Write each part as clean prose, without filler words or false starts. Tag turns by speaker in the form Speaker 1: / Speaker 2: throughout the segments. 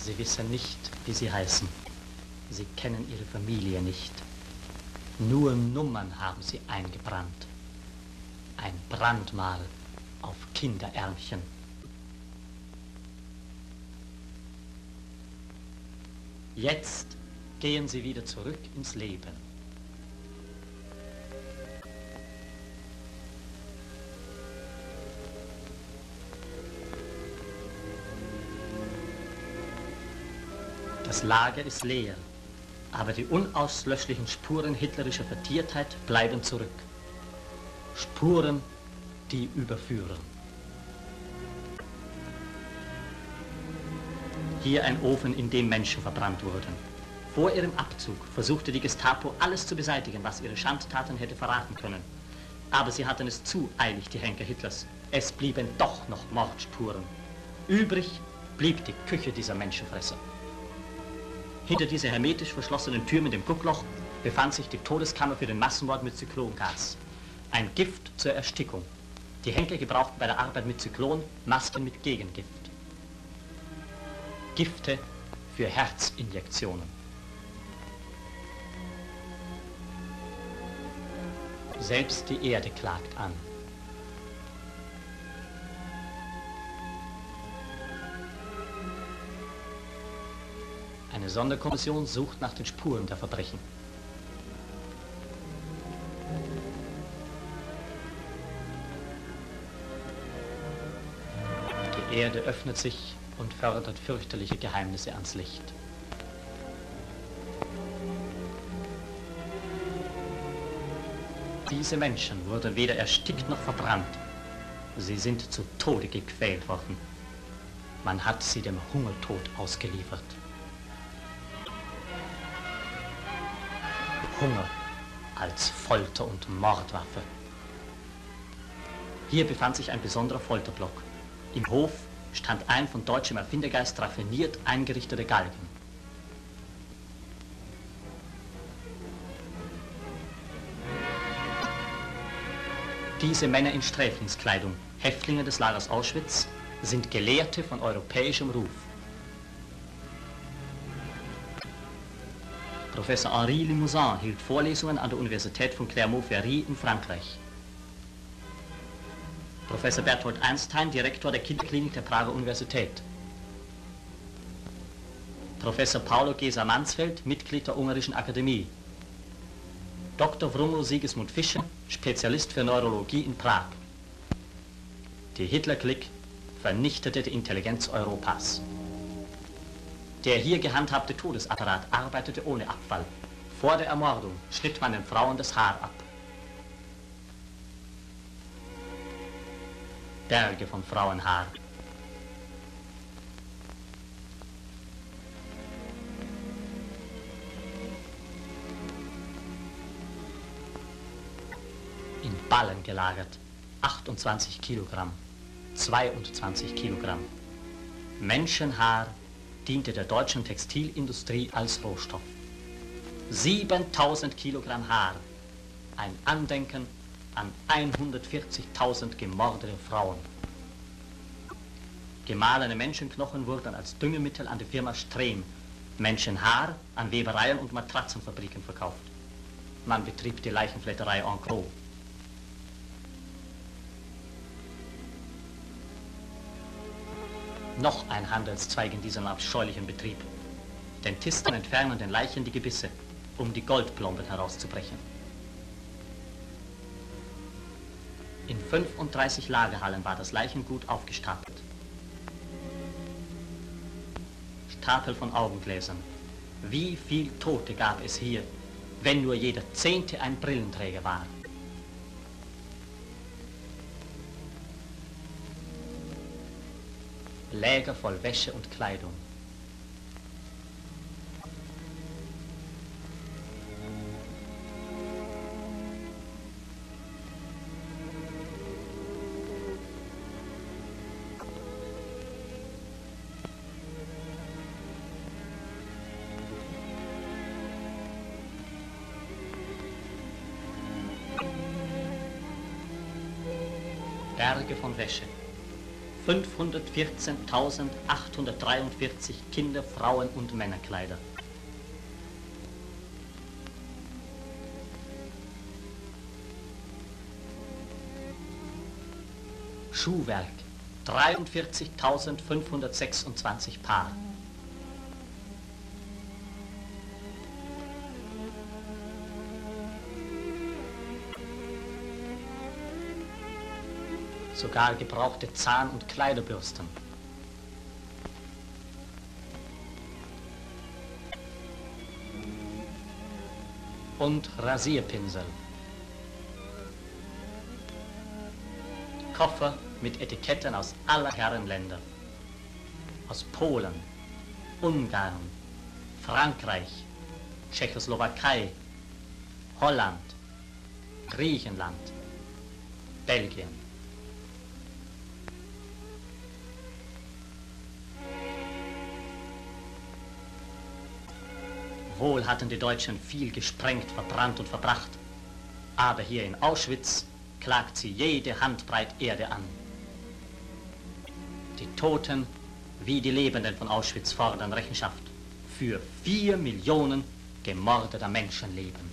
Speaker 1: Sie wissen nicht, wie Sie heißen. Sie kennen Ihre Familie nicht. Nur Nummern haben Sie eingebrannt. Ein Brandmal auf Kinderärmchen. Jetzt gehen Sie wieder zurück ins Leben. Das Lager ist leer, aber die unauslöschlichen Spuren hitlerischer Vertiertheit bleiben zurück. Spuren, die überführen. Hier ein Ofen, in dem Menschen verbrannt wurden. Vor ihrem Abzug versuchte die Gestapo, alles zu beseitigen, was ihre Schandtaten hätte verraten können. Aber sie hatten es zu eilig, die Henker Hitlers. Es blieben doch noch Mordspuren. Übrig blieb die Küche dieser Menschenfresser. Hinter dieser hermetisch verschlossenen Tür mit dem Guckloch befand sich die Todeskammer für den Massenmord mit Zyklongas. Ein Gift zur Erstickung. Die Henker gebrauchten bei der Arbeit mit Zyklon Masken mit Gegengift. Gifte für Herzinjektionen. Selbst die Erde klagt an. Eine Sonderkommission sucht nach den Spuren der Verbrechen. Die Erde öffnet sich und fördert fürchterliche Geheimnisse ans Licht. Diese Menschen wurden weder erstickt noch verbrannt. Sie sind zu Tode gequält worden. Man hat sie dem Hungertod ausgeliefert. Hunger als Folter- und Mordwaffe. Hier befand sich ein besonderer Folterblock. Im Hof stand ein von deutschem Erfindergeist raffiniert eingerichteter Galgen. Diese Männer in Sträflingskleidung, Häftlinge des Lagers Auschwitz, sind Gelehrte von europäischem Ruf. Professor Henri Limousin hielt Vorlesungen an der Universität von Clermont-Ferrand in Frankreich. Professor Berthold Einstein, Direktor der Kinderklinik der Prager Universität. Professor Paulo Gesa-Mansfeld, Mitglied der Ungarischen Akademie. Dr. Wruml Sigismund Fischer, Spezialist für Neurologie in Prag. Die Hitler-Clique vernichtete die Intelligenz Europas. Der hier gehandhabte Todesapparat arbeitete ohne Abfall. Vor der Ermordung schnitt man den Frauen das Haar ab. Berge von Frauenhaar. In Ballen gelagert, 28 Kilogramm, 22 Kilogramm. Menschenhaar diente der deutschen Textilindustrie als Rohstoff. 7000 Kilogramm Haar, ein Andenken an 140.000 gemordete Frauen. Gemahlene Menschenknochen wurden als Düngemittel an die Firma Strehm, Menschenhaar an Webereien und Matratzenfabriken verkauft. Man betrieb die Leichenfletterei en gros. Noch ein Handelszweig in diesem abscheulichen Betrieb. Dentisten entfernen den Leichen die Gebisse, um die Goldplomben herauszubrechen. In 35 Lagerhallen war das Leichengut aufgestapelt. Stapel von Augengläsern. Wie viel Tote gab es hier, wenn nur jeder 10. ein Brillenträger war? Läger voll Wäsche und Kleidung. Berge von Wäsche. 514.843 Kinder-, Frauen- und Männerkleider. Schuhwerk 43.526 Paar. Sogar gebrauchte Zahn- und Kleiderbürsten. Und Rasierpinsel. Koffer mit Etiketten aus aller Herren Länder. Aus Polen, Ungarn, Frankreich, Tschechoslowakei, Holland, Griechenland, Belgien. Wohl hatten die Deutschen viel gesprengt, verbrannt und verbracht, aber hier in Auschwitz klagt sie jede Handbreit Erde an. Die Toten wie die Lebenden von Auschwitz fordern Rechenschaft für 4 Millionen gemordeter Menschenleben.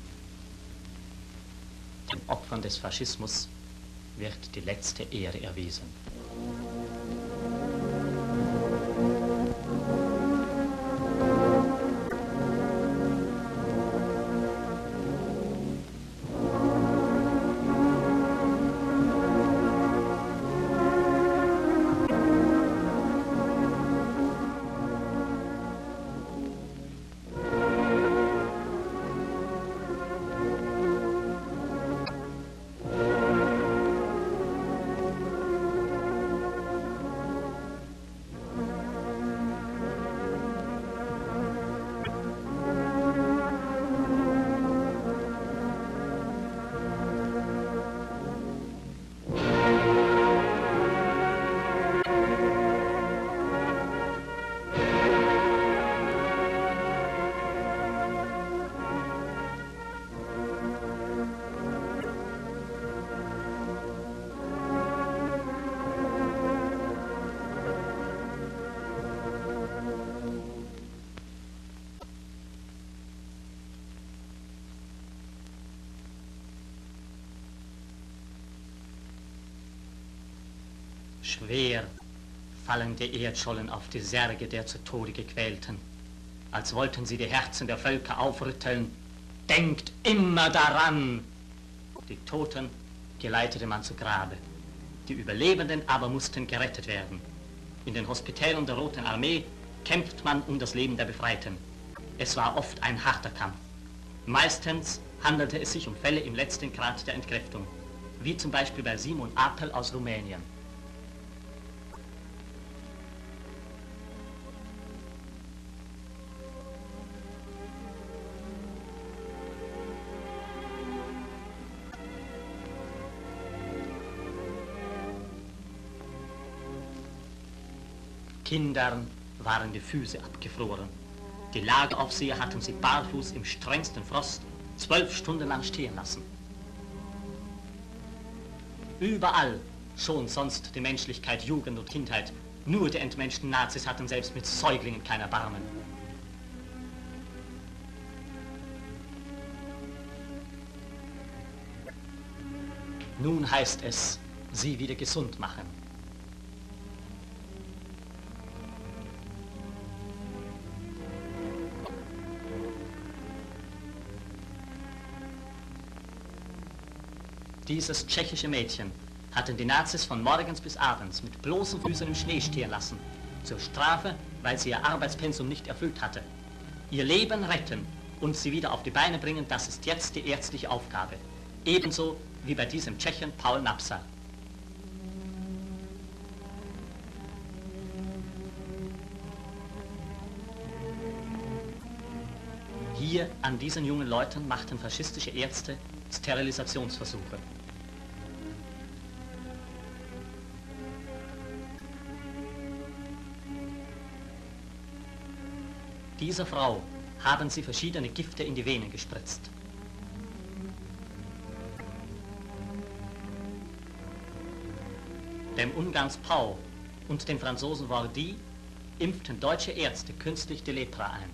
Speaker 1: Den Opfern des Faschismus wird die letzte Ehre erwiesen. Schwer fallen die Erdschollen auf die Särge der zu Tode gequälten, als wollten sie die Herzen der Völker aufrütteln. Denkt immer daran! Die Toten geleitete man zu Grabe. Die Überlebenden aber mussten gerettet werden. In den Hospitälern der Roten Armee kämpft man um das Leben der Befreiten. Es war oft ein harter Kampf. Meistens handelte es sich um Fälle im letzten Grad der Entkräftung, wie zum Beispiel bei Simon Apel aus Rumänien. Kindern waren die Füße abgefroren. Die Lageraufseher hatten sie barfuß im strengsten Frost 12 Stunden lang stehen lassen. Überall schon sonst die Menschlichkeit, Jugend und Kindheit. Nur die entmenschten Nazis hatten selbst mit Säuglingen kein Erbarmen. Nun heißt es, sie wieder gesund machen. Dieses tschechische Mädchen hatten die Nazis von morgens bis abends mit bloßen Füßen im Schnee stehen lassen, zur Strafe, weil sie ihr Arbeitspensum nicht erfüllt hatte. Ihr Leben retten und sie wieder auf die Beine bringen, das ist jetzt die ärztliche Aufgabe. Ebenso wie bei diesem Tschechen Paul Napsa. Hier an diesen jungen Leuten machten faschistische Ärzte Sterilisationsversuche. Dieser Frau haben sie verschiedene Gifte in die Venen gespritzt. Dem Ungarns Pau und den Franzosen Wardy impften deutsche Ärzte künstlich die Lepra ein.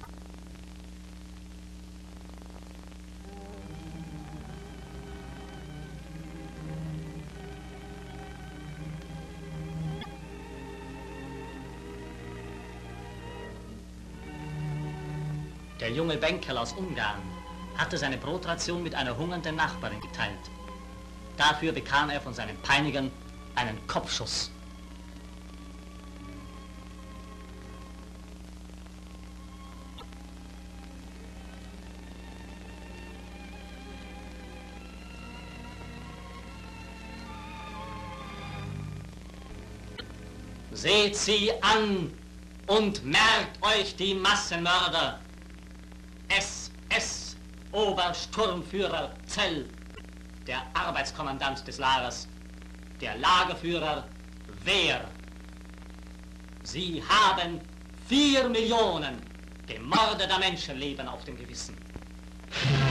Speaker 1: Der junge Benkel aus Ungarn hatte seine Brotration mit einer hungernden Nachbarin geteilt. Dafür bekam er von seinen Peinigern einen Kopfschuss. Seht sie an und merkt euch die Massenmörder. SS Obersturmführer Zell, der Arbeitskommandant des Lagers, der Lagerführer Wehr. Sie haben 4 Millionen gemordeter Menschenleben auf dem Gewissen.